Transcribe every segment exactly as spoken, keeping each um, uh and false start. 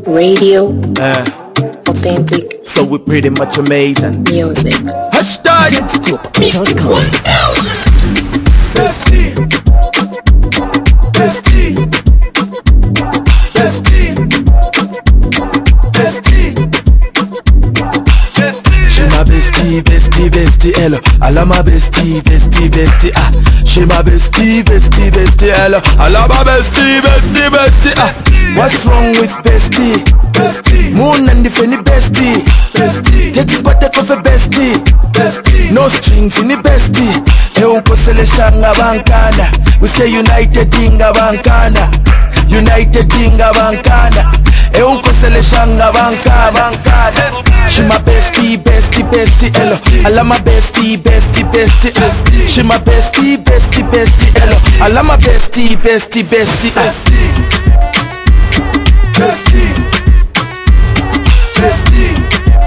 Radio. Uh, Authentic. So we're pretty much amazing. Music. Hashtag Mystic one thousand. Bestie. Bestie. Bestie. Bestie. She my bestie, bestie, bestie, hello. I love my bestie, bestie, bestie, ah. She my bestie, bestie, bestie, hello. I love my bestie, bestie, bestie, ah. What's wrong with bestie? Bestie. Moon and the funny bestie. Bestie. Taking what take off a bestie. Bestie. No strings in the bestie. Eunko seleshanga bankana. We stay united inga bankana. United inga bankana. Eunko seleshanga banka bankana. She my bestie, bestie, bestie, hello. I love my bestie, bestie, bestie, uh. She my bestie, bestie, bestie, hello. I love my bestie, bestie, bestie, uh. Bestie, bestie,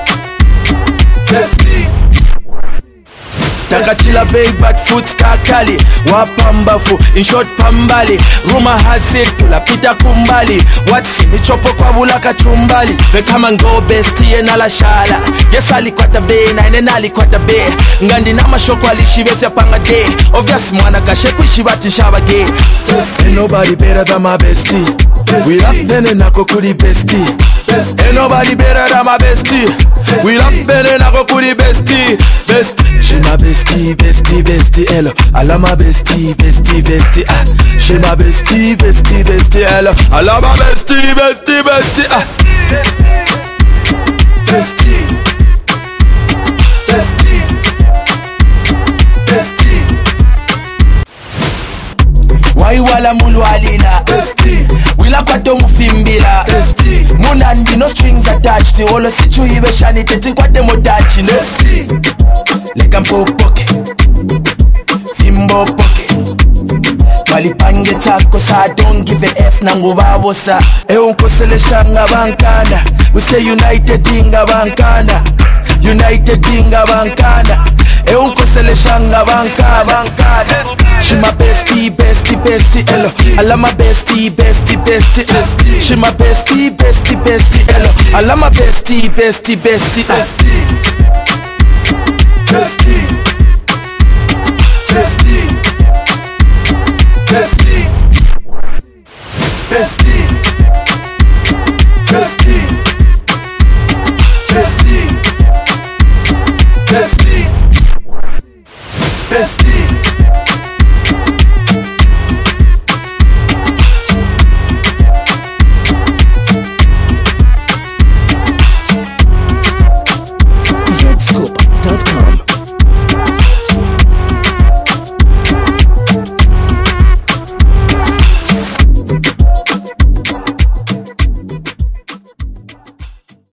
bestie. Takachila bay but foot kakali. Wapambafu, in short pambali. Rumor has it, tulapita kumbali. What's in the chopo kwa bula kachumbali. We come and go bestie na la shala. Yes alikwata bay, na ine alikwata bay. Ngandi na mashoko alishibeti ya panga day. Obvious mwana kasheku ishibati nshaba gay. Ain't nobody better than my bestie. We rap bene nako kuri bestie. Ain't nobody better than my bestie. We rap bene nako kuri bestie. Bestie. She my bestie, bestie, bestie, hello. I love my bestie, bestie, bestie, ah. She my bestie, bestie, bestie, hello. I love my bestie, bestie, bestie, ah. Bestie, bestie, bestie. Why wala mulu alila bestie. Wila kwato mufimbila bestie. Munandi no strings attached. Olo sichu iwe shani teti kwate motachi bestie. Leka mpopoke Fimbo poke Walipange chako sa don't give a F nangu babosa Eunko seleshanga bankana. We stay united inga bankana. United inga bankana. Eunko seleshanga banka bankana. She my bestie, bestie, bestie, hello. I love my bestie, bestie, bestie, uh. She my bestie, bestie, bestie, hello. I love my bestie, bestie, bestie, uh. Bestie,